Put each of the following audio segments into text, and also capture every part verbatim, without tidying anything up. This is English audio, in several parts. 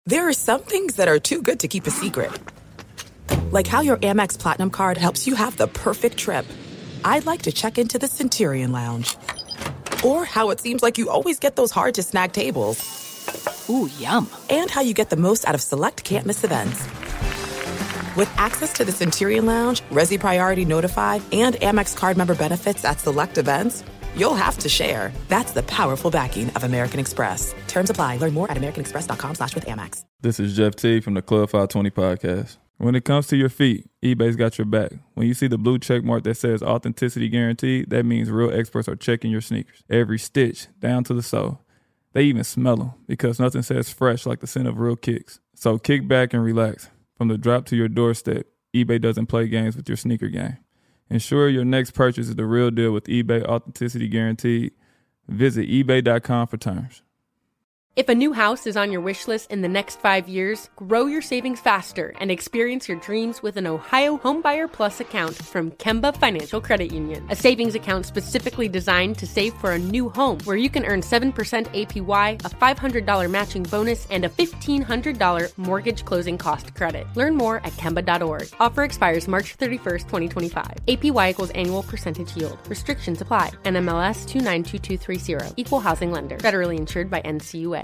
There are some things that are too good to keep a secret. Like how your Amex Platinum card helps you have the perfect trip. I'd like to check into the Centurion Lounge. Or how it seems like you always get those hard-to-snag tables. Ooh, yum. And how you get the most out of select can't-miss events. With access to the Centurion Lounge, Resi Priority Notified, and Amex card member benefits at select events, you'll have to share. That's the powerful backing of American Express. Terms apply. Learn more at americanexpress.com slash with Amex. This is Jeff T from the Club five twenty podcast. When it comes to your feet, eBay's got your back. When you see the blue check mark that says authenticity guaranteed, that means real experts are checking your sneakers. Every stitch, down to the sole. They even smell them because nothing says fresh like the scent of real kicks. So kick back and relax. From the drop to your doorstep, eBay doesn't play games with your sneaker game. Ensure your next purchase is the real deal with eBay Authenticity Guaranteed. Visit ebay dot com for terms. If a new house is on your wish list in the next five years, grow your savings faster and experience your dreams with an Ohio Homebuyer Plus account from Kemba Financial Credit Union. A savings account specifically designed to save for a new home where you can earn seven percent A P Y, a five hundred dollars matching bonus, and a fifteen hundred dollars mortgage closing cost credit. Learn more at kemba dot org. Offer expires March thirty-first, twenty twenty-five. A P Y equals annual percentage yield. Restrictions apply. N M L S two nine two two three zero. Equal housing lender. Federally insured by N C U A.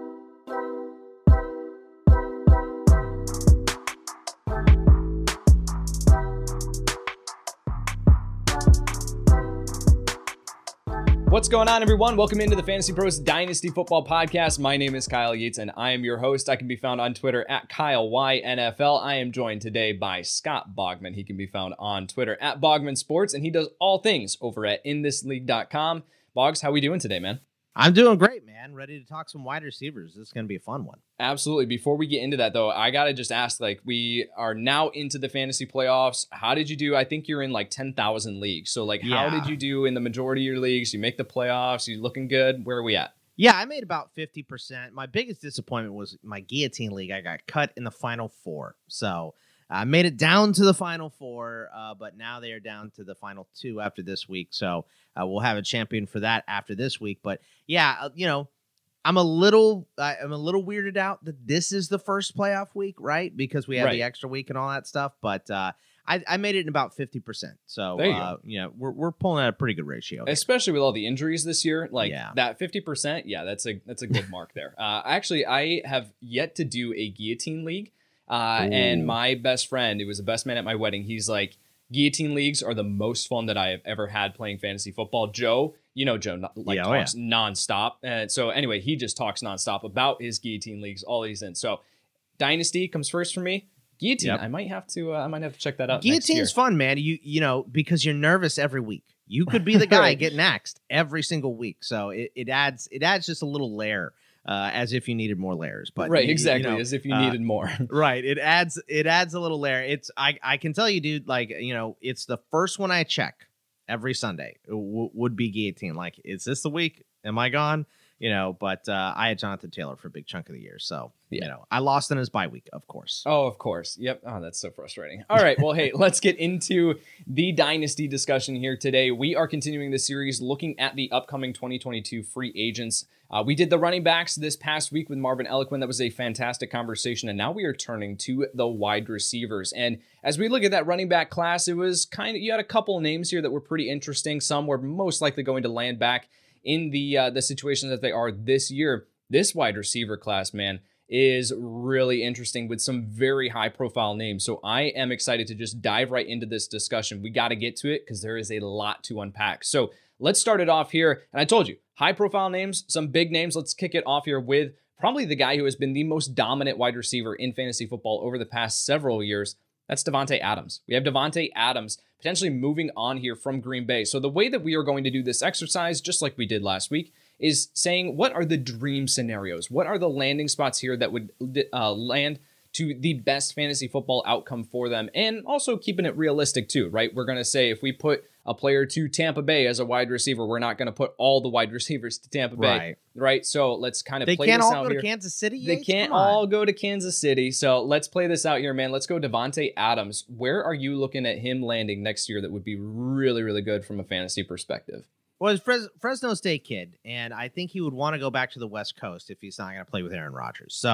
What's going on, everyone? Welcome into the Fantasy Pros Dynasty Football Podcast. My name is Kyle Yates, and I am your host. I can be found on Twitter at Kyle Y N F L. I am joined today by Scott Bogman. He can be found on Twitter at Bogman Sports, and he does all things over at in this league dot com. Boggs, how we doing today, man? I'm doing great, man. Ready to talk some wide receivers. This is going to be a fun one. Absolutely. Before we get into that, though, I got to just ask, like, we are now into the fantasy playoffs. How did you do? I think you're in like ten thousand leagues. So, like, yeah. How did you do in the majority of your leagues? You make the playoffs. You looking good? Where are we at? Yeah, I made about fifty percent. My biggest disappointment was my guillotine league. I got cut in the final four. So I made it down to the final four, uh, but now they are down to the final two after this week. So uh, we'll have a champion for that after this week. But yeah, uh, you know, I'm a little, uh, I'm a little weirded out that this is the first playoff week, right? Because we have right. the extra week and all that stuff. But uh, I, I made it in about fifty percent. So there you, uh, go. you know, we're we're pulling at a pretty good ratio, here. Especially with all the injuries this year. Like yeah. that fifty percent. Yeah, that's a that's a good mark there. Uh, actually, I have yet to do a guillotine league. Uh, and my best friend, who was the best man at my wedding, he's like, guillotine leagues are the most fun that I have ever had playing fantasy football. Joe, you know Joe, like yeah, oh talks yeah. nonstop. And so anyway, he just talks nonstop about his guillotine leagues, all he's in. So Dynasty comes first for me. Guillotine, yep. I might have to, uh, I might have to check that out. Guillotine's fun, man. You you know because you're nervous every week. You could be the guy right. getting axed every single week. So it, it adds it adds just a little layer. Uh, as if you needed more layers, but right, you, exactly, you know, as if you uh, needed more. Right, it adds it adds a little layer. It's I I can tell you, dude. Like you know, it's the first one I check every Sunday. It w- would be guillotine. Like, is this the week? Am I gone? You know, but uh, I had Jonathan Taylor for a big chunk of the year, so yeah. you know, I lost in his bye week, of course. Oh, of course. Yep. Oh, that's so frustrating. All right. Well, hey, let's get into the dynasty discussion here today. We are continuing the series looking at the upcoming twenty twenty-two free agents. Uh, we did the running backs this past week with Marvin Eloquin. That was a fantastic conversation, and now we are turning to the wide receivers. And as we look at that running back class, it was kind of you had a couple of names here that were pretty interesting. Some were most likely going to land back in the uh, the situation that they are this year. This wide receiver class, man, is really interesting with some very high profile names. So I am excited to just dive right into this discussion. We got to get to it because there is a lot to unpack. So let's start it off here. And I told you, high profile names, some big names. Let's kick it off here with probably the guy who has been the most dominant wide receiver in fantasy football over the past several years. That's Davante Adams. We have Davante Adams potentially moving on here from Green Bay. So the way that we are going to do this exercise, just like we did last week, is saying what are the dream scenarios? What are the landing spots here that would uh, land to the best fantasy football outcome for them? And also keeping it realistic too, right? We're going to say if we put a player to Tampa Bay as a wide receiver, we're not going to put all the wide receivers to Tampa Bay, right? right? So let's kind of they play can't this all out go here. to Kansas City. They Yates? can't all go to Kansas City. So let's play this out here, man. Let's go Davante Adams. Where are you looking at him landing next year that would be really, really good from a fantasy perspective? Well, he's Fres- Fresno State kid, and I think he would want to go back to the West Coast if he's not going to play with Aaron Rodgers. So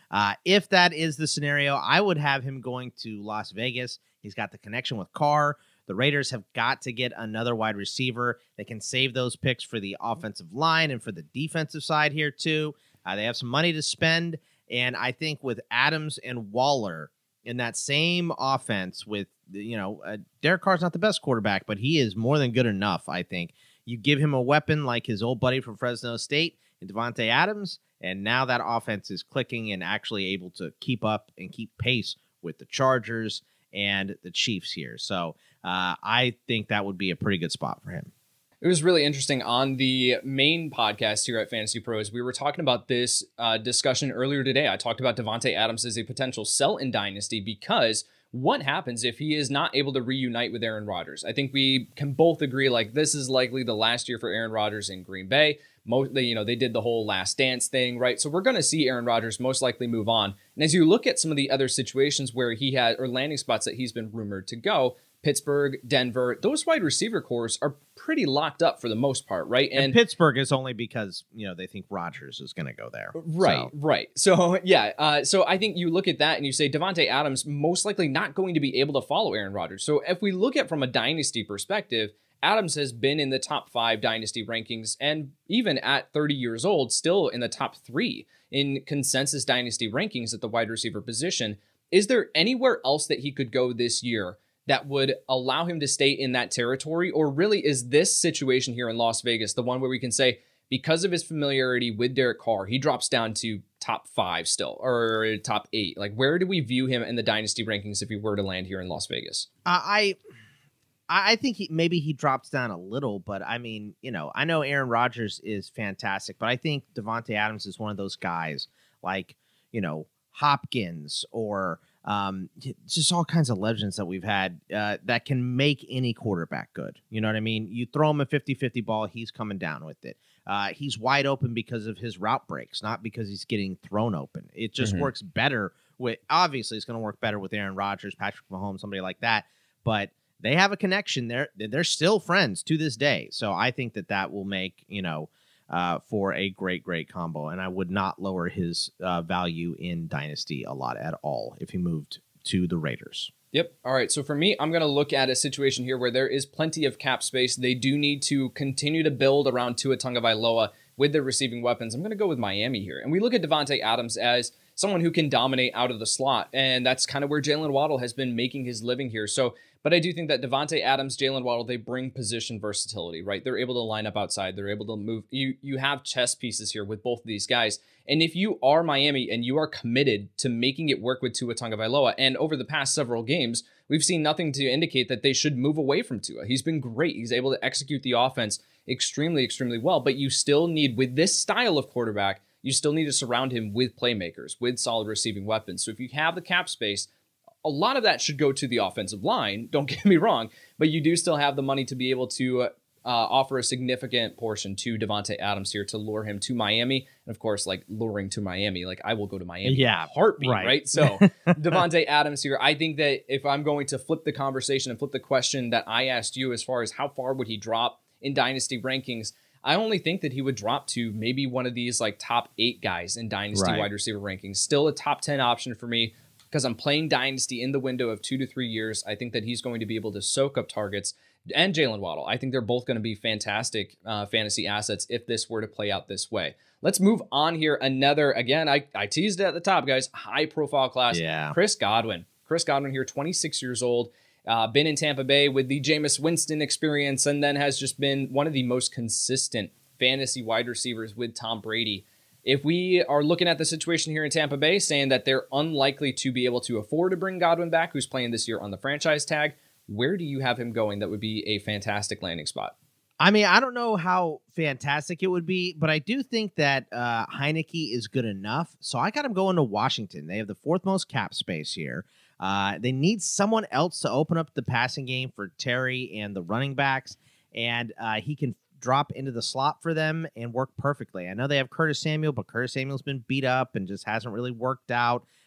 uh, if that is the scenario, I would have him going to Las Vegas. He's got the connection with Carr. The Raiders have got to get another wide receiver. They can save those picks for the offensive line and for the defensive side here too. Uh, they have some money to spend, and I think with Adams and Waller in that same offense with, you know, uh, Derek Carr's not the best quarterback, but he is more than good enough, I think. You give him a weapon like his old buddy from Fresno State, and Davante Adams, and now that offense is clicking and actually able to keep up and keep pace with the Chargers and the Chiefs here. So uh, I think that would be a pretty good spot for him. It was really interesting on the main podcast here at Fantasy Pros. We were talking about this uh, discussion earlier today. I talked about Davante Adams as a potential sell in Dynasty because what happens if he is not able to reunite with Aaron Rodgers? I think we can both agree like this is likely the last year for Aaron Rodgers in Green Bay. Most, you know, they did the whole last dance thing, right? So we're going to see Aaron Rodgers most likely move on. And as you look at some of the other situations where he had or landing spots that he's been rumored to go, Pittsburgh, Denver, those wide receiver cores are pretty locked up for the most part, right? And, and Pittsburgh is only because, you know, they think Rodgers is going to go there. Right, so. right. So, yeah. Uh, so I think you look at that and you say Davante Adams most likely not going to be able to follow Aaron Rodgers. So if we look at from a dynasty perspective, Adams has been in the top five dynasty rankings and even at thirty years old, still in the top three in consensus dynasty rankings at the wide receiver position. Is there anywhere else that he could go this year that would allow him to stay in that territory? Or really is this situation here in Las Vegas the one where we can say, because of his familiarity with Derek Carr, he drops down to top five still, or top eight? Like, where do we view him in the dynasty rankings if he were to land here in Las Vegas? Uh, I I think he, maybe he drops down a little, but I mean, you know, I know Aaron Rodgers is fantastic, but I think Davante Adams is one of those guys like, you know, Hopkins or um, just all kinds of legends that we've had uh, that can make any quarterback good. You know what I mean? You throw him a fifty-fifty ball, he's coming down with it. Uh, he's wide open because of his route breaks, not because he's getting thrown open. It just mm-hmm. works better with, obviously it's going to work better with Aaron Rodgers, Patrick Mahomes, somebody like that, but they have a connection. They're, they're still friends to this day. So I think that that will make, you know, uh, for a great, great combo. And I would not lower his uh, value in Dynasty a lot at all if he moved to the Raiders. Yep. All right. So for me, I'm going to look at a situation here where there is plenty of cap space. They do need to continue to build around Tua Tagovailoa with their receiving weapons. I'm going to go with Miami here. And we look at Davante Adams as someone who can dominate out of the slot. And that's kind of where Jalen Waddle has been making his living here. So, but I do think that Davante Adams, Jalen Waddle, they bring position versatility, right? They're able to line up outside. They're able to move. You, you have chess pieces here with both of these guys. And if you are Miami and you are committed to making it work with Tua Tagovailoa, and over the past several games, we've seen nothing to indicate that they should move away from Tua. He's been great. He's able to execute the offense extremely, extremely well. But you still need, with this style of quarterback, you still need to surround him with playmakers, with solid receiving weapons. So if you have the cap space, a lot of that should go to the offensive line, don't get me wrong, but you do still have the money to be able to uh, offer a significant portion to Davante Adams here to lure him to Miami. And of course, like luring to Miami, like I will go to Miami. Yeah, heartbeat, right? right? So Davante Adams here, I think that if I'm going to flip the conversation and flip the question that I asked you as far as how far would he drop in Dynasty rankings, I only think that he would drop to maybe one of these like top eight guys in Dynasty right. wide receiver rankings. Still a top ten option for me because I'm playing Dynasty in the window of two to three years. I think that he's going to be able to soak up targets. And Jalen Waddle, I think they're both going to be fantastic uh, fantasy assets if this were to play out this way. Let's move on here. Another, again, I, I teased it at the top, guys, high-profile class. Yeah. Chris Godwin. Chris Godwin here, twenty-six years old. Uh, been in Tampa Bay with the Jameis Winston experience, and then has just been one of the most consistent fantasy wide receivers with Tom Brady. If we are looking at the situation here in Tampa Bay, saying that they're unlikely to be able to afford to bring Godwin back, who's playing this year on the franchise tag, where do you have him going that would be a fantastic landing spot? I mean, I don't know how fantastic it would be, but I do think that uh, Heineke is good enough. So I got him going to Washington. They have the fourth most cap space here. Uh, they need someone else to open up the passing game for Terry and the running backs, and uh, he can drop into the slot for them and work perfectly. I know they have Curtis Samuel, but Curtis Samuel's been beat up and just hasn't really worked out.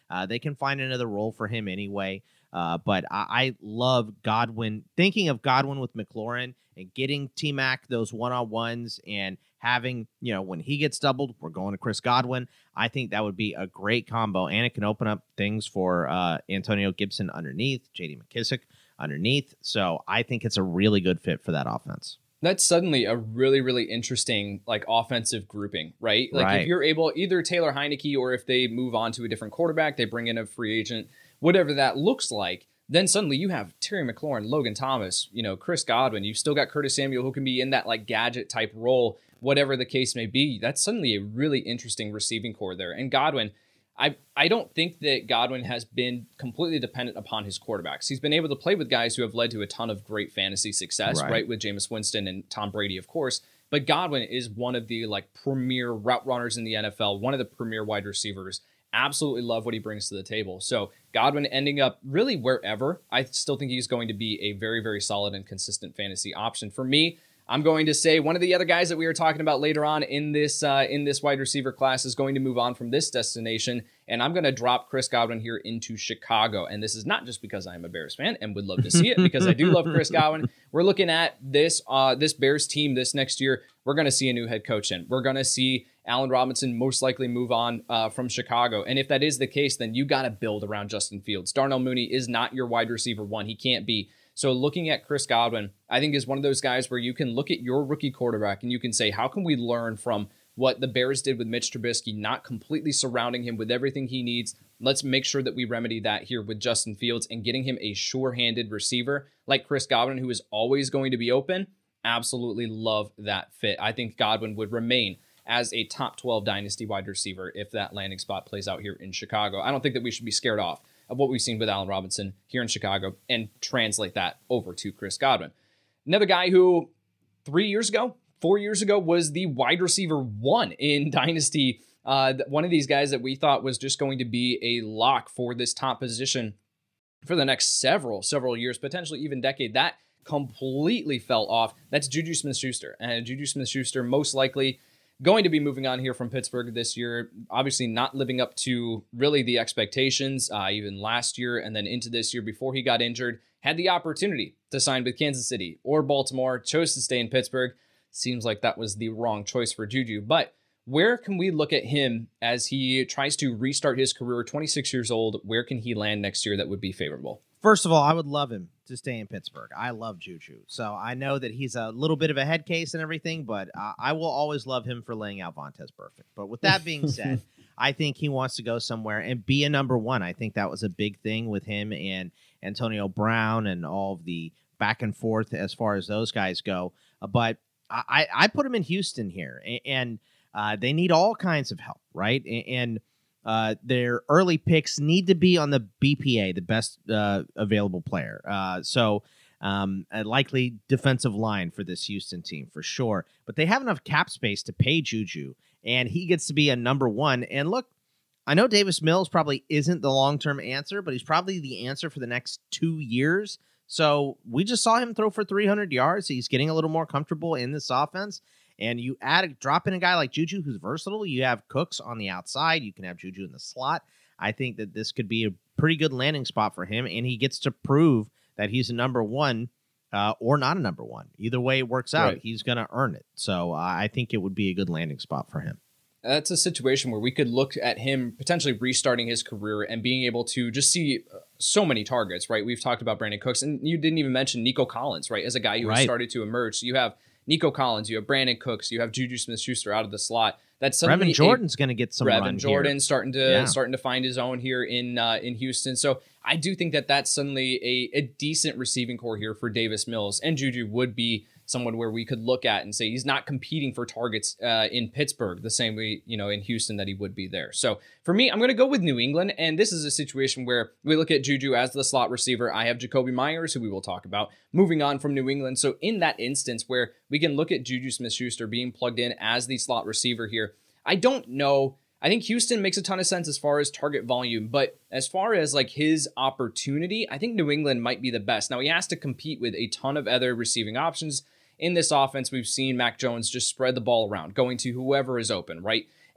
Uh, they can find another role for him anyway. Uh, but I, I love Godwin. Thinking of Godwin with McLaurin and getting T-Mac those one-on-ones and having, you know, when he gets doubled, we're going to Chris Godwin. I think that would be a great combo, and it can open up things for uh, Antonio Gibson underneath, J D McKissic underneath. So I think it's a really good fit for that offense. That's suddenly a really, really interesting like offensive grouping, right? Like Right. if you're able, either Taylor Heineke or if they move on to a different quarterback, they bring in a free agent, whatever that looks like, then suddenly you have Terry McLaurin, Logan Thomas, you know, Chris Godwin. You've still got Curtis Samuel who can be in that like gadget type role, whatever the case may be. That's suddenly a really interesting receiving core there. And Godwin, I, I don't think that Godwin has been completely dependent upon his quarterbacks. He's been able to play with guys who have led to a ton of great fantasy success, right? Right. With Jameis Winston and Tom Brady, of course. But Godwin is one of the like premier route runners in the N F L, one of the premier wide receivers. Absolutely love what he brings to the table. So Godwin ending up really wherever, I still think he's going to be a very, very solid and consistent fantasy option. For me, I'm going to say one of the other guys that we were talking about later on in this uh, in this wide receiver class is going to move on from this destination, and I'm going to drop Chris Godwin here into Chicago. And this is not just because I'm a Bears fan and would love to see it, because I do love Chris Godwin. We're looking at this uh, this Bears team this next year. We're going to see a new head coach in. We're going to see Allen Robinson most likely move on uh, from Chicago. And if that is the case, then you got to build around Justin Fields. Darnell Mooney is not your wide receiver one. He can't be. So looking at Chris Godwin, I think is one of those guys where you can look at your rookie quarterback and you can say, how can we learn from what the Bears did with Mitch Trubisky, not completely surrounding him with everything he needs? Let's make sure that we remedy that here with Justin Fields and getting him a sure-handed receiver like Chris Godwin, who is always going to be open. Absolutely love that fit. I think Godwin would remain as a top twelve dynasty wide receiver if that landing spot plays out here in Chicago. I don't think that we should be scared off of what we've seen with Allen Robinson here in Chicago and translate that over to Chris Godwin. Another guy who three years ago, four years ago, was the wide receiver one in Dynasty. Uh, one of these guys that we thought was just going to be a lock for this top position for the next several, several years, potentially even decade. That completely fell off. That's Juju Smith-Schuster. And Juju Smith-Schuster most likely going to be moving on here from Pittsburgh this year, obviously not living up to really the expectations, uh, even last year and then into this year before he got injured. Had the opportunity to sign with Kansas City or Baltimore, chose to stay in Pittsburgh. Seems like that was the wrong choice for Juju. But where can we look at him as he tries to restart his career, twenty-six years old? Where can he land next year that would be favorable? First of all, I would love him to stay in Pittsburgh. I love Juju. So I know that he's a little bit of a head case and everything, but uh, I will always love him for laying out Vontaze Burfict. But with that being said, I think he wants to go somewhere and be a number one. I think that was a big thing with him and Antonio Brown and all of the back and forth as far as those guys go. Uh, but I, I put him in Houston here, and, and uh, they need all kinds of help, right? And, and Uh, their early picks need to be on the B P A, the best uh, available player. Uh, so um, a likely defensive line for this Houston team for sure. But they have enough cap space to pay Juju, and he gets to be a number one. And look, I know Davis Mills probably isn't the long-term answer, but he's probably the answer for the next two years. So we just saw him throw for three hundred yards. He's getting a little more comfortable in this offense. And you add a drop in a guy like Juju who's versatile. You have Cooks on the outside. You can have Juju in the slot. I think that this could be a pretty good landing spot for him, and he gets to prove that he's a number one uh, or not a number one. Either way it works out, Right. he's going to earn it. So uh, I think it would be a good landing spot for him. That's a situation where we could look at him potentially restarting his career and being able to just see so many targets, right? We've talked about Brandon Cooks, and you didn't even mention Nico Collins, right, as a guy who has Right. started to emerge. So you have Nico Collins, you have Brandon Cooks, you have Juju Smith-Schuster out of the slot. That's suddenly Brevin Jordan's going to get some Brevin run Jordan here. starting to Yeah. starting to find his own here in uh, in Houston. So I do think that that's suddenly a, a decent receiving core here for Davis Mills, and Juju would be someone where we could look at and say he's not competing for targets uh, in Pittsburgh the same way, you know, in Houston that he would be there. So for me, I'm going to go with New England, and this is a situation where we look at Juju as the slot receiver. I have Jacoby Myers, who we will talk about, moving on from New England. So in that instance where we can look at Juju Smith-Schuster being plugged in as the slot receiver here, I don't know. I think Houston makes a ton of sense as far as target volume, but as far as like his opportunity, I think New England might be the best. Now he has to compete with a ton of other receiving options. In this offense, we've seen Mac Jones just spread the ball around, going to whoever is open, right?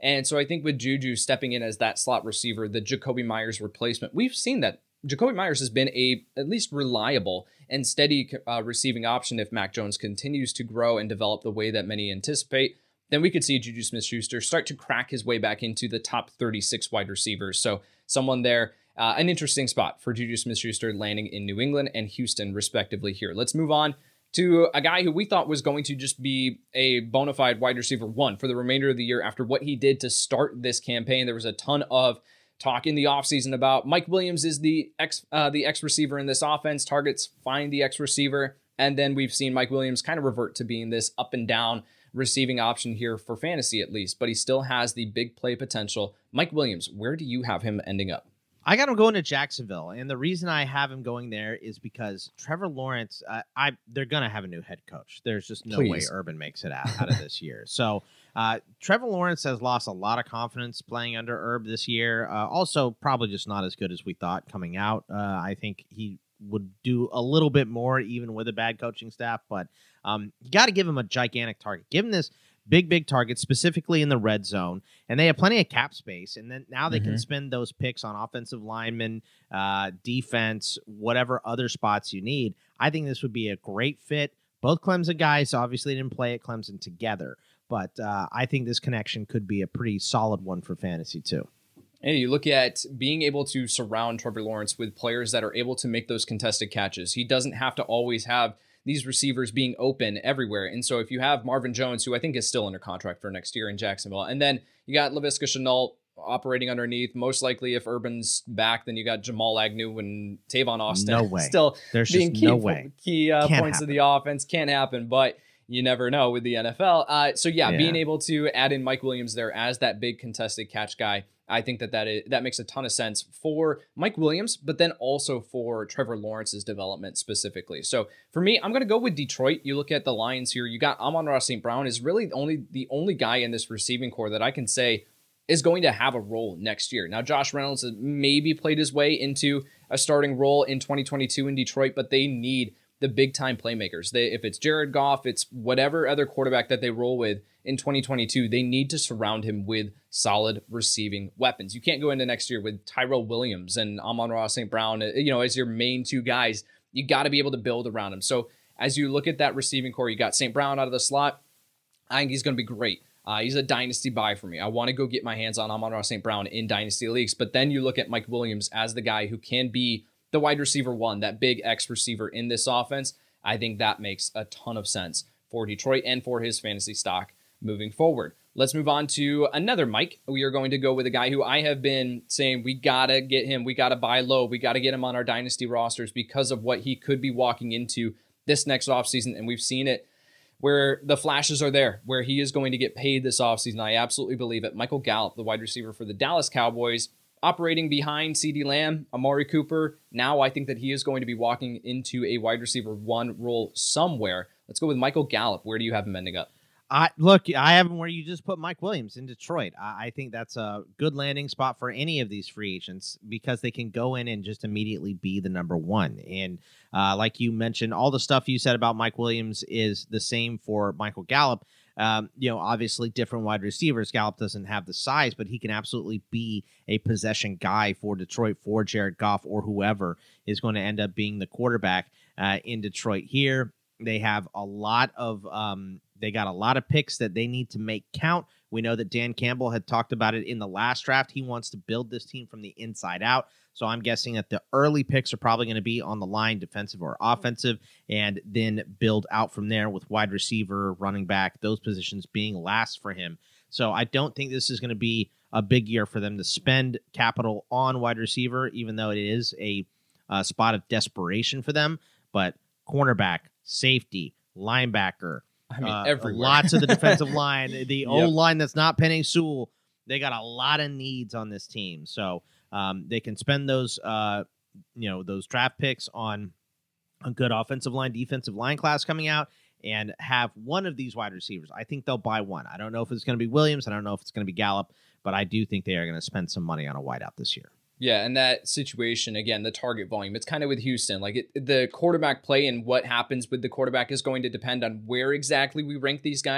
And so I think with Juju stepping in as that slot receiver, the Jacoby Myers replacement, we've seen that Jacoby Myers has been a at least reliable and steady uh, receiving option. If Mac Jones continues to grow and develop the way that many anticipate, then we could see Juju Smith-Schuster start to crack his way back into the top thirty-six wide receivers. So someone there, uh, an interesting spot for Juju Smith-Schuster landing in New England and Houston, respectively here. Let's move on to a guy who we thought was going to just be a bona fide wide receiver one for the remainder of the year after what he did to start this campaign. There was a ton of talk in the offseason about Mike Williams is the X uh, the X receiver in this offense. Targets find the X receiver. And then we've seen Mike Williams kind of revert to being this up and down receiving option here for fantasy at least, but he still has the big play potential. Mike Williams, where do you have him ending up? I got him going to Jacksonville, and the reason I have him going there is because Trevor Lawrence, uh, I they're going to have a new head coach. There's just no Please. way Urban makes it out, out of this year. So uh, Trevor Lawrence has lost a lot of confidence playing under Herb this year. Uh, also, probably just not as good as we thought coming out. Uh, I think he would do a little bit more even with a bad coaching staff, but um, you got to give him a gigantic target. Give him this big, big target, specifically in the red zone, and they have plenty of cap space, and then now they mm-hmm. can spend those picks on offensive linemen, uh, defense, whatever other spots you need. I think this would be a great fit. Both Clemson guys obviously didn't play at Clemson together, but uh, I think this connection could be a pretty solid one for fantasy too. And you look at being able to surround Trevor Lawrence with players that are able to make those contested catches. He doesn't have to always have these receivers being open everywhere. And so if you have Marvin Jones, who I think is still under contract for next year in Jacksonville, and then you got Laviska Shenault operating underneath, most likely if Urban's back, then you got Jamal Agnew and Tavon Austin. No way. Still There's being just key, no way. key uh, points happen. of the offense. Can't happen, but you never know with the N F L. Uh, so yeah, yeah, being able to add in Mike Williams there as that big contested catch guy, I think that that, is, that makes a ton of sense for Mike Williams, but then also for Trevor Lawrence's development specifically. So for me, I'm going to go with Detroit. You look at the Lions here, you got Amon-Ra Saint Brown is really only the only guy in this receiving core that I can say is going to have a role next year. Now, Josh Reynolds has maybe played his way into a starting role in twenty twenty-two in Detroit, but they need the big-time playmakers. They, if it's Jared Goff, it's whatever other quarterback that they roll with in twenty twenty-two, they need to surround him with solid receiving weapons. You can't go into next year with Tyrell Williams and Amon-Ra Saint Brown, you know, as your main two guys. You got to be able to build around them. So as you look at that receiving core, you got Saint Brown out of the slot. I think he's going to be great. Uh, he's a dynasty buy for me. I want to go get my hands on Amon-Ra Saint Brown in dynasty leagues. But then you look at Mike Williams as the guy who can be the wide receiver one, that big X receiver in this offense. I think that makes a ton of sense for Detroit and for his fantasy stock moving forward. Let's move on to another Mike. We are going to go with a guy who I have been saying we got to get him, we got to buy low, we got to get him on our dynasty rosters because of what he could be walking into this next offseason, and we've seen it where the flashes are there, where he is going to get paid this offseason. I absolutely believe it. Michael Gallup, the wide receiver for the Dallas Cowboys, operating behind CeeDee Lamb, Amari Cooper. Now I think that he is going to be walking into a wide receiver one role somewhere. Let's go with Michael Gallup. Where do you have him ending up? I look, I have him where you just put Mike Williams in Detroit. I, I think that's a good landing spot for any of these free agents because they can go in and just immediately be the number one. And uh, like you mentioned, all the stuff you said about Mike Williams is the same for Michael Gallup. Um, you know, obviously different wide receivers. Gallup doesn't have the size, but he can absolutely be a possession guy for Detroit, for Jared Goff, or whoever is going to end up being the quarterback uh, in Detroit. Here, they have a lot of um, they got a lot of picks that they need to make count. We know that Dan Campbell had talked about it in the last draft. He wants to build this team from the inside out. So I'm guessing that the early picks are probably going to be on the line, defensive or offensive, and then build out from there with wide receiver, running back, those positions being last for him. So I don't think this is going to be a big year for them to spend capital on wide receiver, even though it is a uh, spot of desperation for them. But cornerback, safety, linebacker, I mean, uh, everywhere. lots of the defensive line, the Yep. old line that's not Penei Sewell. They got a lot of needs on this team. So um, they can spend those, uh, you know, those draft picks on a good offensive line, defensive line class coming out and have one of these wide receivers. I think they'll buy one. I don't know if it's going to be Williams. I don't know if it's going to be Gallup, but I do think they are going to spend some money on a wideout this year. Yeah, and that situation, again, the target volume, it's kind of with Houston. Like it, the quarterback play and what happens with the quarterback is going to depend on where exactly we rank these guys.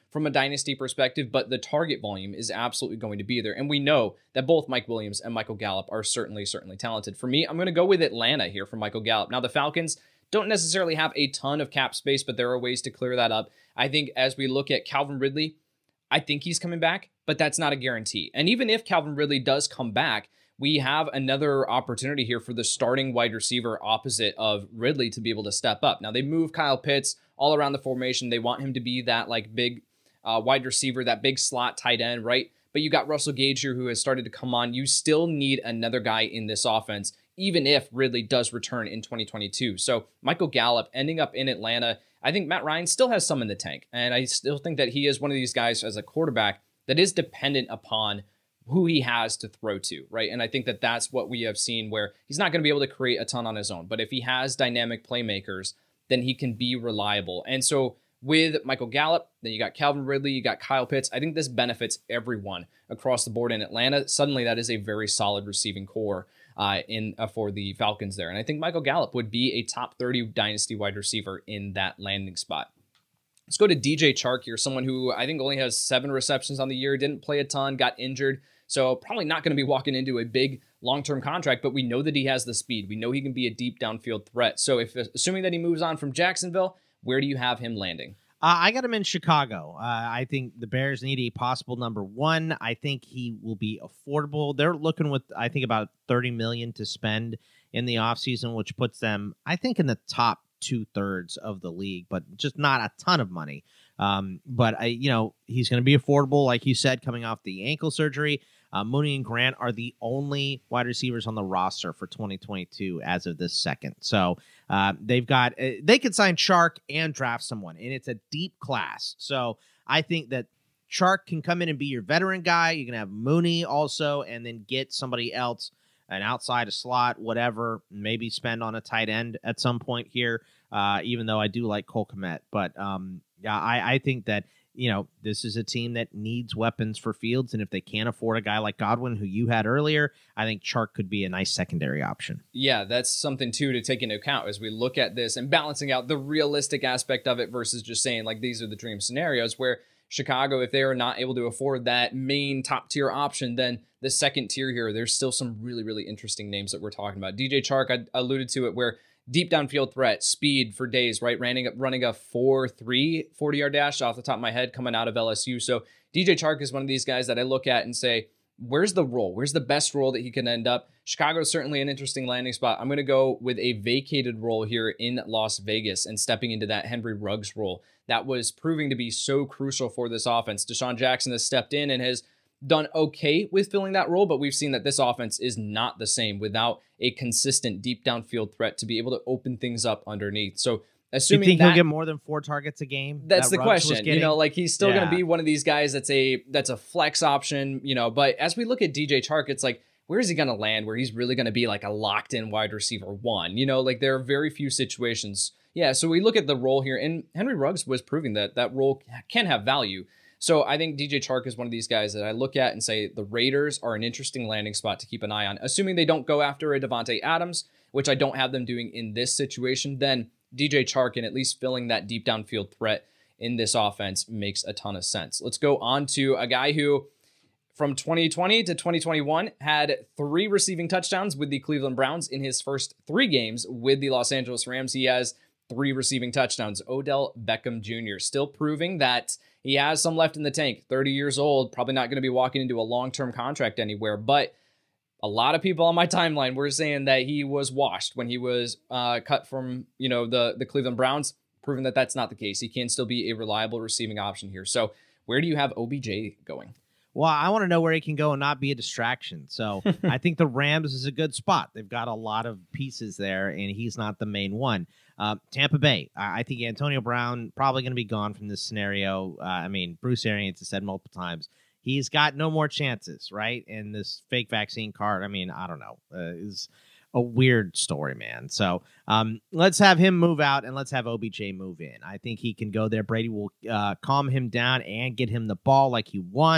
from a dynasty perspective, but the target volume is absolutely going to be there. And we know that both Mike Williams and Michael Gallup are certainly, certainly talented. For me, I'm going to go with Atlanta here for Michael Gallup. Now, the Falcons don't necessarily have a ton of cap space, but there are ways to clear that up. I think as we look at Calvin Ridley, I think he's coming back, but that's not a guarantee. And even if Calvin Ridley does come back, we have another opportunity here for the starting wide receiver opposite of Ridley to be able to step up. Now, they move Kyle Pitts all around the formation. They want him to be that like big uh, wide receiver, that big slot tight end, right? But you got Russell Gage here who has started to come on. You still need another guy in this offense, even if Ridley does return in twenty twenty-two. So Michael Gallup ending up in Atlanta, I think Matt Ryan still has some in the tank. And I still think that he is one of these guys as a quarterback that is dependent upon who he has to throw to, right? And I think that that's what we have seen where he's not going to be able to create a ton on his own. But if he has dynamic playmakers, then he can be reliable. And so with Michael Gallup, then you got Calvin Ridley, you got Kyle Pitts. I think this benefits everyone across the board in Atlanta. Suddenly that is a very solid receiving core uh, in uh, for the Falcons there. And I think Michael Gallup would be a top thirty dynasty wide receiver in that landing spot. Let's go to D J Chark here, someone who I think only has seven receptions on the year, didn't play a ton, got injured. So probably not going to be walking into a big long-term contract, but we know that he has the speed. We know he can be a deep downfield threat. So if assuming that he moves on from Jacksonville, where do you have him landing? Uh, I got him in Chicago. Uh, I think the Bears need a possible number one. I think he will be affordable. They're looking with, I think, about thirty million dollars to spend in the offseason, which puts them, I think, in the top two-thirds of the league, but just not a ton of money. Um, but, I, you know, he's going to be affordable, like you said, coming off the ankle surgery. Uh, Mooney and Grant are the only wide receivers on the roster for twenty twenty-two as of this second. So uh, they've got uh, they could sign Chark and draft someone, and it's a deep class. So I think that Chark can come in and be your veteran guy. You can have Mooney also, and then get somebody else, an outside a slot, whatever. Maybe spend on a tight end at some point here. Uh, even though I do like Cole Kmet, but um, yeah, I, I think that. You know, this is a team that needs weapons for Fields, and if they can't afford a guy like Godwin, who you had earlier, I think Chark could be a nice secondary option. Yeah, that's something, too, to take into account as we look at this and balancing out the realistic aspect of it versus just saying, like, these are the dream scenarios where Chicago, if they are not able to afford that main top-tier option, then the second tier here, there's still some really, really interesting names that we're talking about. D J Chark, I alluded to it, where deep downfield threat, speed for days, right? Running, running a four three forty-yard dash off the top of my head coming out of L S U. So D J Chark is one of these guys that I look at and say, where's the role? Where's the best role that he can end up? Chicago is certainly an interesting landing spot. I'm going to go with a vacated role here in Las Vegas and stepping into that Henry Ruggs role. That was proving to be so crucial for this offense. Deshaun Jackson has stepped in and has done okay with filling that role, but we've seen that this offense is not the same without a consistent deep downfield threat to be able to open things up underneath. So assuming you think that, he'll get more than four targets a game? That's that the question. You know, like he's still yeah. going to be one of these guys that's a that's a flex option, you know, but as we look at D J Chark, it's like, where is he going to land where he's really going to be like a locked in wide receiver one? You know, like there are very few situations. Yeah, so we look at the role here, and Henry Ruggs was proving that that role can have value. So I think D J Chark is one of these guys that I look at and say the Raiders are an interesting landing spot to keep an eye on. Assuming they don't go after a Devontae Adams, which I don't have them doing in this situation, then D J Chark and at least filling that deep downfield threat in this offense makes a ton of sense. Let's go on to a guy who from twenty twenty to twenty twenty-one had three receiving touchdowns with the Cleveland Browns in his first three games with the Los Angeles Rams. He has three receiving touchdowns. Odell Beckham Junior still proving that he has some left in the tank. thirty years old, probably not going to be walking into a long-term contract anywhere, but a lot of people on my timeline were saying that he was washed when he was uh, cut from, you know, the, the Cleveland Browns, proving that that's not the case. He can still be a reliable receiving option here. So where do you have O B J going? Well, I want to know where he can go and not be a distraction. So I think the Rams is a good spot. They've got a lot of pieces there, and he's not the main one. Uh, Tampa Bay, I think Antonio Brown probably going to be gone from this scenario. Uh, I mean, Bruce Arians has said multiple times he's got no more chances, right? And this fake vaccine card, I mean, I don't know, uh, is a weird story, man. So um, let's have him move out and let's have O B J move in. I think he can go there. Brady will uh, calm him down and get him the ball like he wants.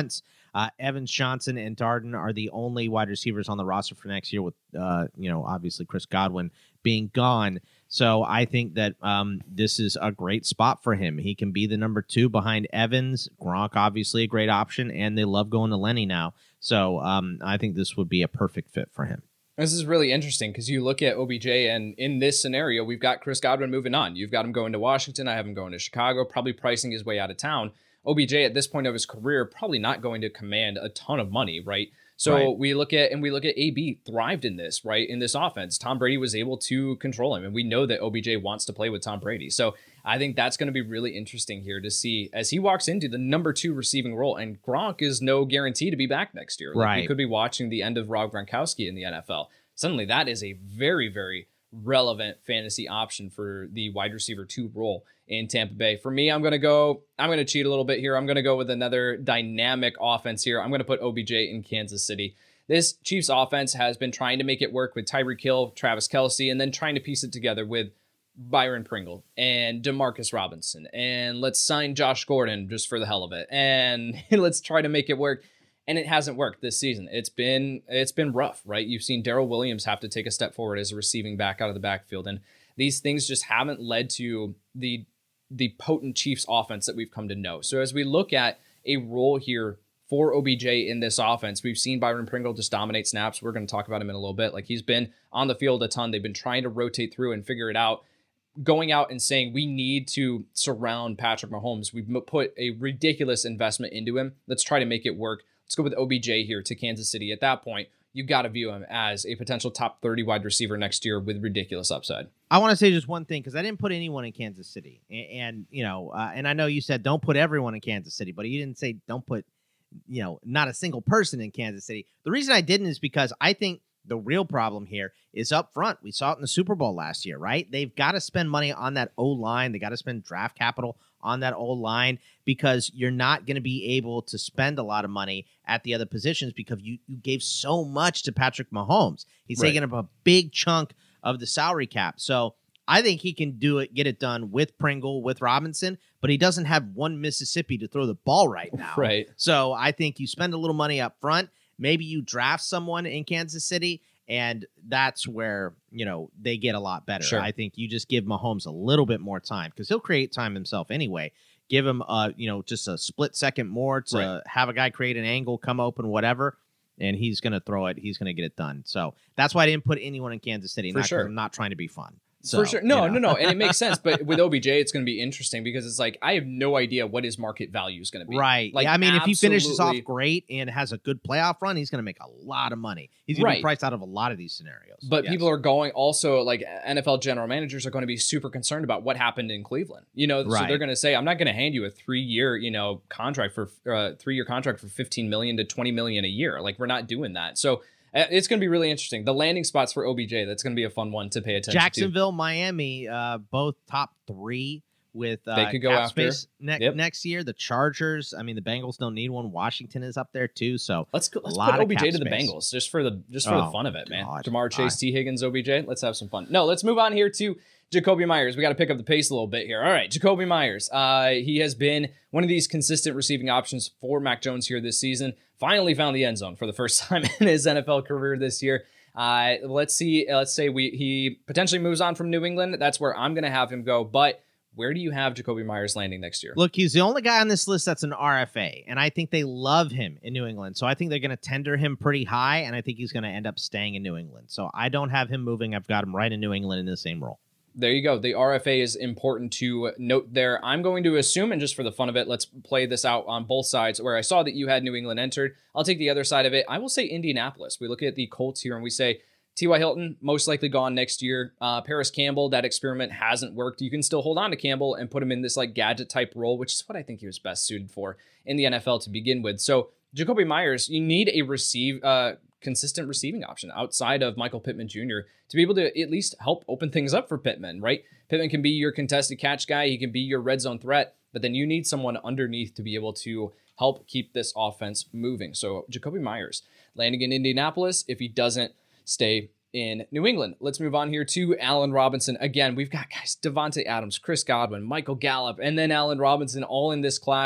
Uh, Evans, Johnson, and Darden are the only wide receivers on the roster for next year with, uh, you know, obviously Chris Godwin being gone. So I think that um, this is a great spot for him. He can be the number two behind Evans. Gronk, obviously a great option, and they love going to Lenny now. So um, I think this would be a perfect fit for him. This is really interesting because you look at O B J, and in this scenario, we've got Chris Godwin moving on. You've got him going to Washington. I have him going to Chicago, probably pricing his way out of town. O B J at this point of his career, probably not going to command a ton of money, right? So right. we look at, and we look at A B thrived in this, right? In this offense, Tom Brady was able to control him. And we know that O B J wants to play with Tom Brady. So I think that's going to be really interesting here to see as he walks into the number two receiving role. And Gronk is no guarantee to be back next year. Like, right. we could be watching the end of Rob Gronkowski in the N F L. Suddenly that is a very, very relevant fantasy option for the wide receiver two role in Tampa Bay. For me, I'm going to go, I'm going to cheat a little bit here. I'm going to go with another dynamic offense here. I'm going to put O B J in Kansas City. This Chiefs offense has been trying to make it work with Tyreek Hill, Travis Kelce, and then trying to piece it together with Byron Pringle and Demarcus Robinson. And let's sign Josh Gordon just for the hell of it. And let's try to make it work. And it hasn't worked this season. It's been it's been rough, right? You've seen Darrell Williams have to take a step forward as a receiving back out of the backfield. And these things just haven't led to the, the potent Chiefs offense that we've come to know. So as we look at a role here for O B J in this offense, we've seen Byron Pringle just dominate snaps. We're going to talk about him in a little bit. Like, he's been on the field a ton. They've been trying to rotate through and figure it out. Going out and saying we need to surround Patrick Mahomes. We've put a ridiculous investment into him. Let's try to make it work. Let's go with O B J here to Kansas City. At that point, you got to view him as a potential top thirty wide receiver next year with ridiculous upside. I want to say just one thing because I didn't put anyone in Kansas City, and, and you know, uh, and I know you said don't put everyone in Kansas City, but you didn't say don't put, you know, not a single person in Kansas City. The reason I didn't is because I think the real problem here is up front. We saw it in the Super Bowl last year, right? They've got to spend money on that O-line. They got to spend draft capital on that O-line because you're not going to be able to spend a lot of money at the other positions because you, you gave so much to Patrick Mahomes. He's right. taking up a big chunk of the salary cap. So I think he can do it, get it done with Pringle, with Robinson, but he doesn't have one Mississippi to throw the ball right now. Right. So I think you spend a little money up front. Maybe you draft someone in Kansas City, and that's where, you know, they get a lot better. Sure. I think you just give Mahomes a little bit more time because he'll create time himself anyway. Give him, uh, you know, just a split second more to right. have a guy create an angle, come open, whatever, and he's going to throw it. He's going to get it done. So that's why I didn't put anyone in Kansas City. For not sure. I'm not trying to be fun. So, For sure. No, you know. no, no. And it makes sense. But with O B J, it's going to be interesting because it's like, I have no idea what his market value is going to be. Right. Like, yeah, I mean, absolutely. if he finishes off great and has a good playoff run, he's going to make a lot of money. He's going right. to be priced out of a lot of these scenarios. But yes. people are going also, like, N F L general managers are going to be super concerned about what happened in Cleveland. You know, right. so they're going to say, I'm not going to hand you a three-year, you know, contract for uh, three-year contract for fifteen million dollars to twenty million dollars a year. Like, we're not doing that. So it's going to be really interesting. The landing spots for O B J, that's going to be a fun one to pay attention Jacksonville, to. Miami, uh, both top three with uh, they could go cap after. space ne- yep. next year. The Chargers, I mean, the Bengals don't need one. Washington is up there too. So let's go, let's put O B J to the space. Bengals just for the just for oh, the fun of it, man. God. Jamar Chase, God. T. Higgins, O B J. Let's have some fun. No, let's move on here to Jacoby Myers. We got to pick up the pace a little bit here. All right, Jacoby Myers. Uh, he has been one of these consistent receiving options for Mac Jones here this season. Finally found the end zone for the first time in his N F L career this year. Uh, let's see. Let's say we he potentially moves on from New England. That's where I'm going to have him go. But where do you have Jacoby Myers landing next year? Look, he's the only guy on this list that's an R F A, and I think they love him in New England. So I think they're going to tender him pretty high, and I think he's going to end up staying in New England. So I don't have him moving. I've got him right in New England in the same role. There you go. The R F A is important to note there. I'm going to assume, and just for the fun of it, let's play this out on both sides, where I saw that you had New England entered. I'll take the other side of it. I will say Indianapolis. We look at the Colts here, and we say T Y. Hilton, most likely gone next year. Uh, Paris Campbell, that experiment hasn't worked. You can still hold on to Campbell and put him in this like gadget-type role, which is what I think he was best suited for in the N F L to begin with. So Jacoby Myers, you need a receive uh, consistent receiving option outside of Michael Pittman Junior to be able to at least help open things up for Pittman, right? Pittman can be your contested catch guy. He can be your red zone threat, but then you need someone underneath to be able to help keep this offense moving. So Jacoby Myers landing in Indianapolis if he doesn't stay in New England. Let's move on here to Allen Robinson. Again, we've got guys, Devontae Adams, Chris Godwin, Michael Gallup, and then Allen Robinson all in this class.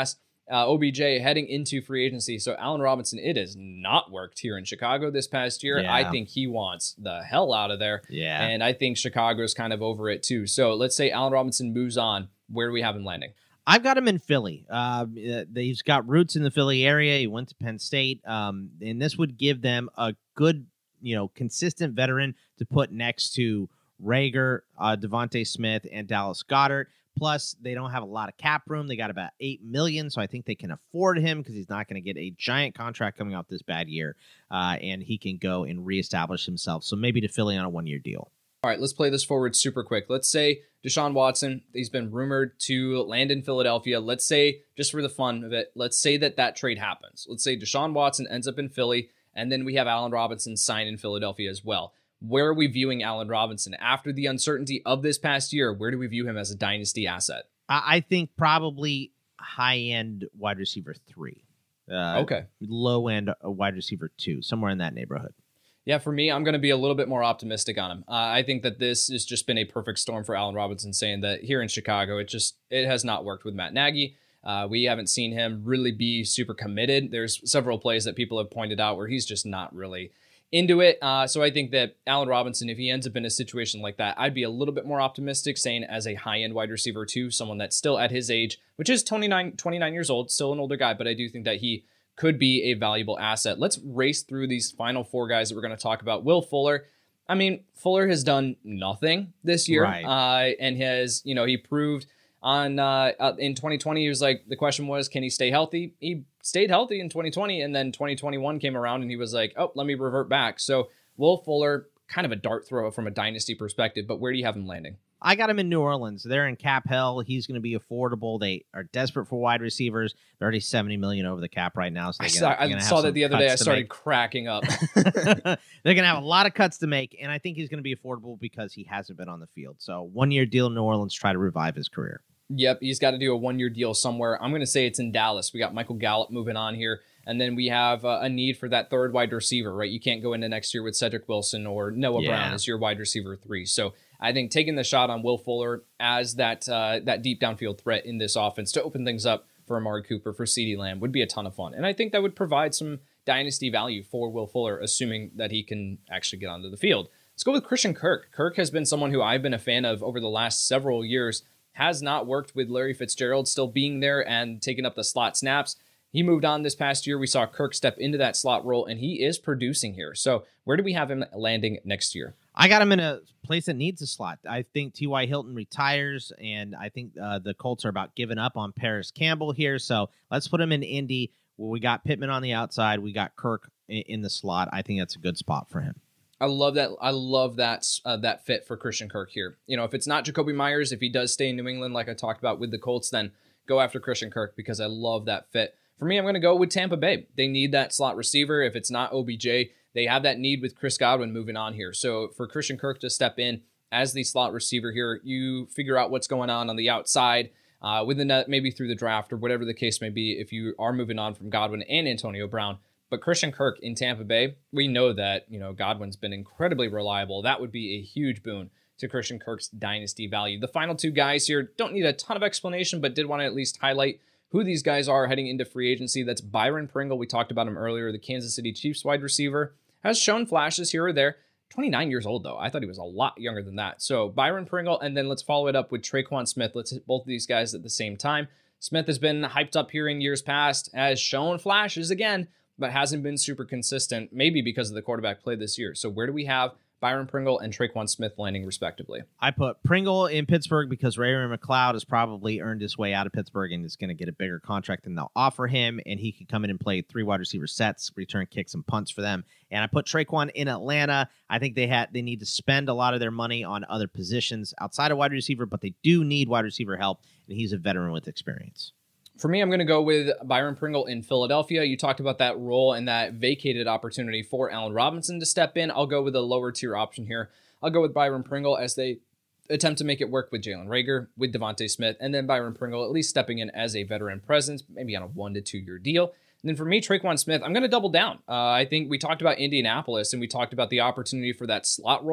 uh, O B J heading into free agency. So Allen Robinson, it has not worked here in Chicago this past year. Yeah. I think he wants the hell out of there. Yeah. And I think Chicago's kind of over it too. So let's say Allen Robinson moves on. Where do we have him landing? I've got him in Philly. Uh, he's got roots in the Philly area. He went to Penn State. Um, and this would give them a good, you know, consistent veteran to put next to Reagor, uh, Devontae Smith, and Dallas Goedert. Plus, they don't have a lot of cap room. They got about eight million dollars, so I think they can afford him because he's not going to get a giant contract coming off this bad year, uh, and he can go and reestablish himself. So maybe to Philly on a one-year deal. All right, let's play this forward super quick. Let's say Deshaun Watson, he's been rumored to land in Philadelphia. Let's say, just for the fun of it, let's say that that trade happens. Let's say Deshaun Watson ends up in Philly, and then we have Allen Robinson sign in Philadelphia as well. Where are we viewing Allen Robinson? After the uncertainty of this past year, where do we view him as a dynasty asset? I think probably high-end wide receiver three. Uh, okay. Low-end wide receiver two, somewhere in that neighborhood. Yeah, for me, I'm going to be a little bit more optimistic on him. Uh, I think that this has just been a perfect storm for Allen Robinson, saying that here in Chicago, it just it has not worked with Matt Nagy. Uh, we haven't seen him really be super committed. There's several plays that people have pointed out where he's just not really into it. Uh, so I think that Allen Robinson, if he ends up in a situation like that, I'd be a little bit more optimistic, saying as a high-end wide receiver too, someone that's still at his age, which is twenty-nine, twenty-nine years old, still an older guy, but I do think that he could be a valuable asset. Let's race through these final four guys that we're going to talk about. Will Fuller. I mean, Fuller has done nothing this year, right. uh, and has, you know, he proved on uh, uh, in twenty twenty, he was like, the question was, can he stay healthy? He stayed healthy in twenty twenty, and then twenty twenty-one came around, and he was like, oh, let me revert back. So Will Fuller, kind of a dart throw from a dynasty perspective, but where do you have him landing? I got him in New Orleans. They're in cap hell. He's going to be affordable. They are desperate for wide receivers. They're already seventy million dollars over the cap right now. So I gonna, saw, I saw that the other day. I started make. cracking up. They're going to have a lot of cuts to make, and I think he's going to be affordable because he hasn't been on the field. So one-year deal in New Orleans, try to revive his career. Yep, he's got to do a one-year deal somewhere. I'm going to say it's in Dallas. We got Michael Gallup moving on here, and then we have uh, a need for that third wide receiver, right? You can't go into next year with Cedric Wilson or Noah yeah. Brown as your wide receiver three. So I think taking the shot on Will Fuller as that uh, that deep downfield threat in this offense to open things up for Amari Cooper, for CeeDee Lamb would be a ton of fun. And I think that would provide some dynasty value for Will Fuller, assuming that he can actually get onto the field. Let's go with Christian Kirk. Kirk has been someone who I've been a fan of over the last several years. Has not worked with Larry Fitzgerald still being there and taking up the slot snaps. He moved on this past year. We saw Kirk step into that slot role, and he is producing here. So where do we have him landing next year? I got him in a place that needs a slot. I think T Y. Hilton retires, and I think uh, the Colts are about giving up on Paris Campbell here. So let's put him in Indy. Well, we got Pittman on the outside. We got Kirk in, in the slot. I think that's a good spot for him. I love that. I love that uh, that fit for Christian Kirk here. You know, if it's not Jacoby Myers, if he does stay in New England, like I talked about with the Colts, then go after Christian Kirk because I love that fit. For me, I'm going to go with Tampa Bay. They need that slot receiver. If it's not O B J, they have that need with Chris Godwin moving on here. So for Christian Kirk to step in as the slot receiver here, you figure out what's going on on the outside uh, with the net, maybe through the draft or whatever the case may be. If you are moving on from Godwin and Antonio Brown. But Christian Kirk in Tampa Bay, we know that, you know, Godwin's been incredibly reliable. That would be a huge boon to Christian Kirk's dynasty value. The final two guys here don't need a ton of explanation, but did want to at least highlight who these guys are heading into free agency. That's Byron Pringle. We talked about him earlier, the Kansas City Chiefs wide receiver. Has shown flashes here or there. twenty-nine years old, though. I thought he was a lot younger than that. So Byron Pringle, and then let's follow it up with Tre'Quan Smith. Let's hit both of these guys at the same time. Smith has been hyped up here in years past, has shown flashes again, but hasn't been super consistent, maybe because of the quarterback play this year. So where do we have Byron Pringle and Tre'Quan Smith landing respectively? I put Pringle in Pittsburgh because Ray-Ray McCloud has probably earned his way out of Pittsburgh and is going to get a bigger contract than they'll offer him, and he can come in and play three wide receiver sets, return kicks and punts for them. And I put Tre'Quan in Atlanta. I think they had they need to spend a lot of their money on other positions outside of wide receiver, but they do need wide receiver help, and he's a veteran with experience. For me, I'm going to go with Byron Pringle in Philadelphia. You talked about that role and that vacated opportunity for Allen Robinson to step in. I'll go with a lower tier option here. I'll go with Byron Pringle as they attempt to make it work with Jalen Reagor, with Devontae Smith, and then Byron Pringle at least stepping in as a veteran presence, maybe on a one to two year deal. And then for me, Tre'Quan Smith, I'm going to double down. Uh, I think we talked about Indianapolis and we talked about the opportunity for that slot role.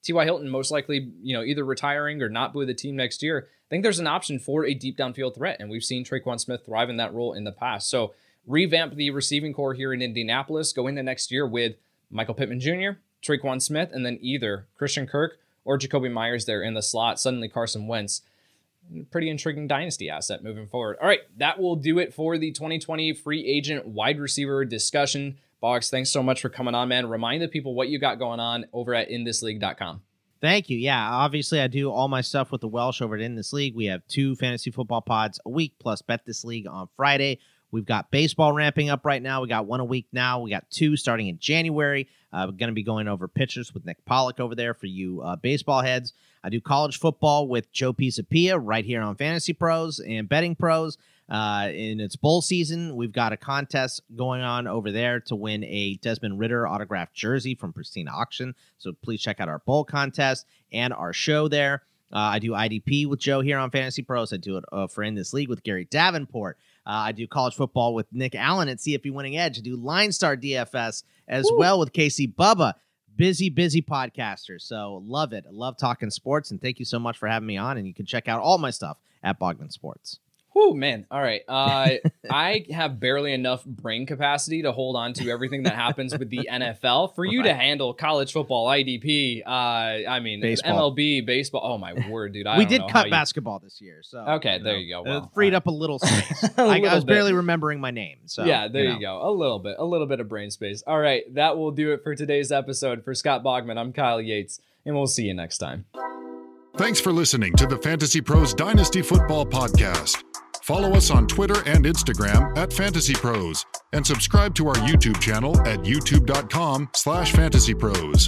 T Y. Hilton most likely, you know, either retiring or not be with the team next year, I think there's an option for a deep downfield threat. And we've seen Tre'Quan Smith thrive in that role in the past. So revamp the receiving core here in Indianapolis, go into next year with Michael Pittman Junior, Tre'Quan Smith, and then either Christian Kirk or Jacoby Myers there in the slot. Suddenly Carson Wentz. Pretty intriguing dynasty asset moving forward. All right, that will do it for the twenty twenty free agent wide receiver discussion. Boggs, thanks so much for coming on, man. Remind the people what you got going on over at in this league dot com. Thank you. Yeah, obviously I do all my stuff with the Welsh over at In This League. We have two fantasy football pods a week plus Bet This League on Friday. We've got baseball ramping up right now. We got one a week now. We got two starting in January. Uh, we're going to be going over pitchers with Nick Pollock over there for you uh, baseball heads. I do college football with Joe Pisapia right here on Fantasy Pros and Betting Pros. Uh, in its bowl season, we've got a contest going on over there to win a Desmond Ridder autographed jersey from Pristine Auction. So please check out our bowl contest and our show there. Uh, I do I D P with Joe here on Fantasy Pros. I do it uh, for In This League with Gary Davenport. Uh, I do college football with Nick Allen at C F P Winning Edge. I do Line Star D F S as Woo. well with Casey Bubba. Busy, busy podcaster. So love it. I love talking sports, and thank you so much for having me on. And you can check out all my stuff at Bogman Sports. Whew, man. All right. Uh, I have barely enough brain capacity to hold on to everything that happens with the N F L. For you right. to handle college football, I D P, uh, I mean, baseball. M L B, baseball. Oh, my word, dude. I we don't did know cut you... basketball this year. So Okay, you there know, you go. Well, it freed right. up a little space. a I, I was bit. barely remembering my name. So Yeah, there you, you, know. go. A little bit. A little bit of brain space. All right. That will do it for today's episode. For Scott Bogman, I'm Kyle Yates, and we'll see you next time. Thanks for listening to the Fantasy Pros Dynasty Football Podcast. Follow us on Twitter and Instagram at Fantasy Pros, and subscribe to our YouTube channel at youtube.com slash Fantasy Pros.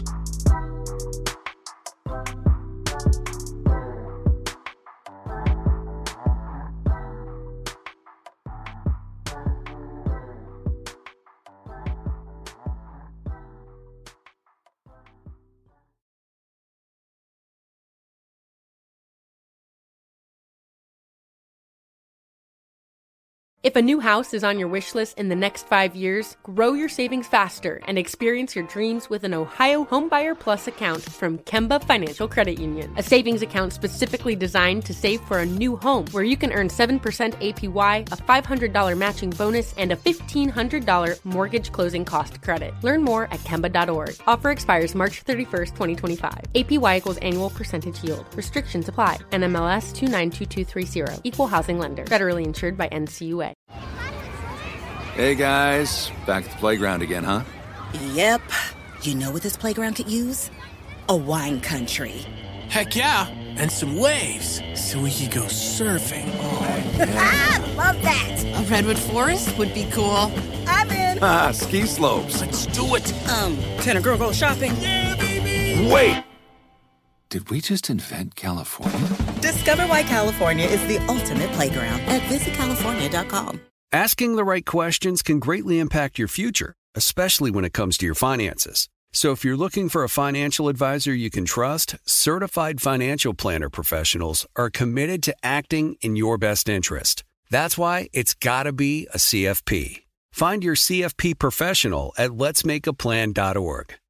If a new house is on your wish list in the next five years, grow your savings faster and experience your dreams with an Ohio Homebuyer Plus account from Kemba Financial Credit Union. A savings account specifically designed to save for a new home, where you can earn seven percent A P Y, a five hundred dollars matching bonus, and a fifteen hundred dollars mortgage closing cost credit. Learn more at Kemba dot org. Offer expires March thirty-first, twenty twenty-five. A P Y equals annual percentage yield. Restrictions apply. N M L S two nine two two three zero. Equal housing lender. Federally insured by N C U A. Hey guys, back at the playground again, huh? Yep. You know what this playground could use? A wine country. Heck yeah, and some waves so we could go surfing. Oh, yeah. Love that. A redwood forest would be cool. I'm in. Ah, ski slopes. Let's do it. Um, can a girl go shopping? Yeah, baby. Wait. Did we just invent California? Discover why California is the ultimate playground at visit california dot com. Asking the right questions can greatly impact your future, especially when it comes to your finances. So if you're looking for a financial advisor you can trust, certified financial planner professionals are committed to acting in your best interest. That's why it's got to be a C F P. Find your C F P professional at lets make a plan dot org.